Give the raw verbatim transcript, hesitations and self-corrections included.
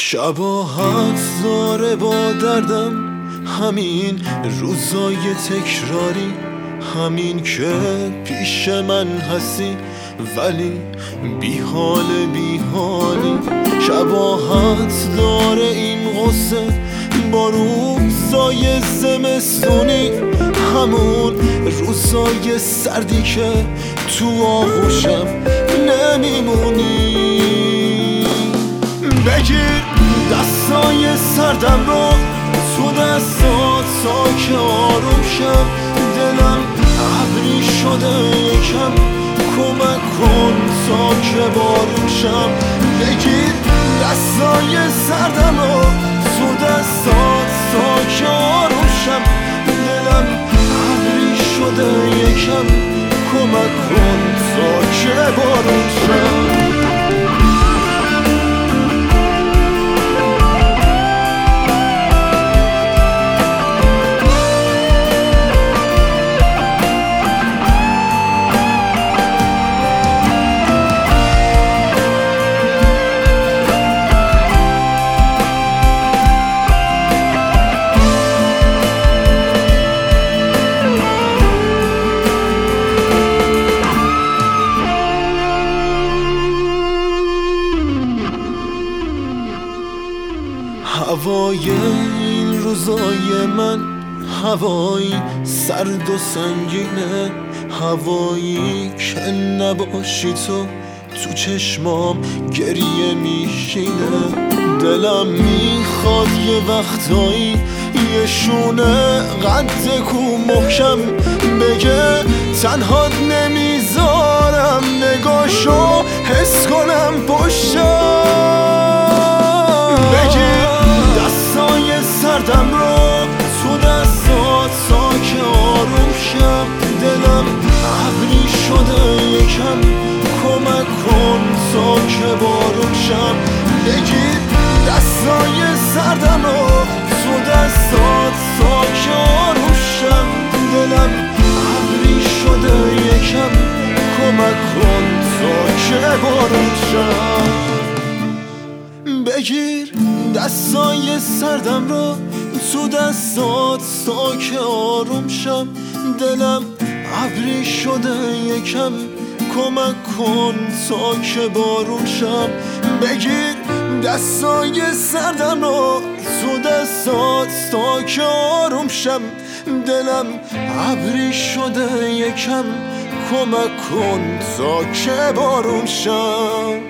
شباهت داره با دردم، همین روزای تکراری، همین که پیش من هستی ولی بی حال بی حالی. شباهت داره این قصه با روزای زمستونی، همون روزای سردی که تو آغوشم نمیمونی. بگیر دستای سردم رو تو دستات تا که آروم شم، دلم ابری شده یکم، کمک کن تا که بارون شم. بگیر دستای سردم رو تو دستات تا که آروم شم، دلم ابری شده یکم، کمک کن تا که بارون شم. هوای این روزای من هوایی سرد و سنگینه، هوایی که نباشی تو تو چشمام گریه میشینه. دلم میخواد یه وقتایی یه شونه قد کو محکم بگه تنهات نمیذارم، نگاشو حس کنم پشتم. بگیر دستای سردم رو تو دستات تا که آروم شم، دلم ابری شده یکم، کمک کن تا که بارون شم. بگیر دستای سردم رو تو دستات تا که آروم شم، دلم ابری شده یکم، کمک کن تا که بارون شم. بگیر دستای سردم رو تو دستات تا که آروم شم، دلم ابری شده یکم، کمک کن تا که بارون شم. بگیر دستای سردم رو تو دستات تا که آروم شم، دلم ابری شده یکم، کمک کن تا که بارون شم.